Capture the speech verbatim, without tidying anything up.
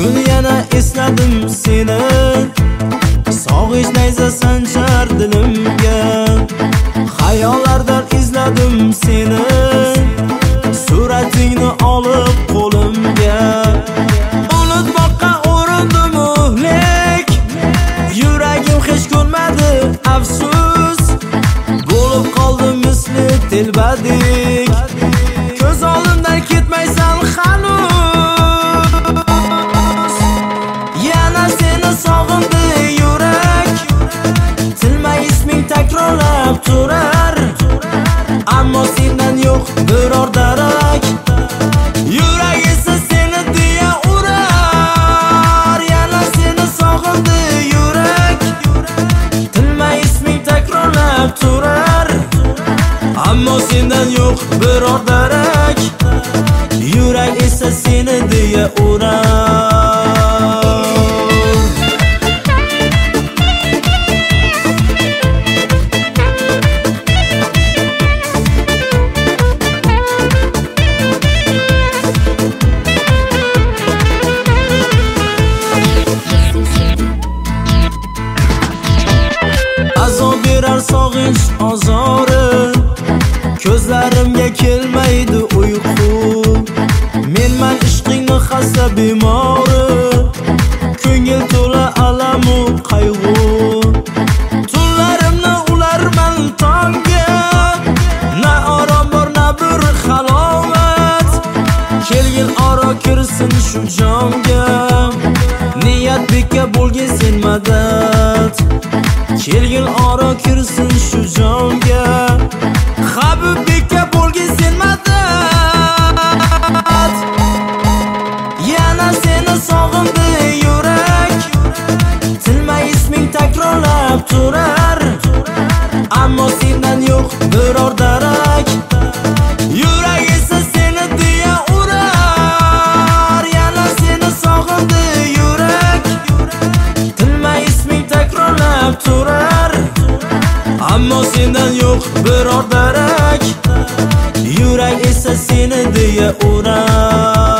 Bugun yana esladim seni, sog'inch nayza sanchar dilimga. Xayollardan izladim seni, suratingni olib qo'limga. Unutmoqqa urindim o'hlik, yuragim hech ko'rmadi afsus. Bo'lib qoldim misli telbadik, ko'z oldimdan ketmaysan hanuz. Yana seni sog'indi yurak, tilma isming takrorlab turar, ammo sendan yo'q biror darak. Yurak esa seni deya urar. Yana seni sog'indi yurak, tilma isming takrorlab turar, ammo sendan yo'q biror darak. Yurak esa seni deya urar. Azob berar sog'inch ozori, ko'zlarimga kelmaydi uyqu. Menman ishqingni xasta bemori, ko'ngil to'la alamu qayg'u. Tunlarimni ularman tongga, na orom bor na bir halovat. Kelgin oro kirsin shu jonga, niyat bekka bo'lgin sen madad. Kelgin oro kirsin shu jonga, Habib bekka bo'lgin sen madad. Yana seni sog'indi yurak, tilma isming takrorlab turar, ammo sendan yo'q biror darak. Yurak esa seni deya urar. Yana seni sog'indi yurak, tilma isming takrorlab turar, ammo sendan yo'q biror darak. Yurak esa seni deya urar.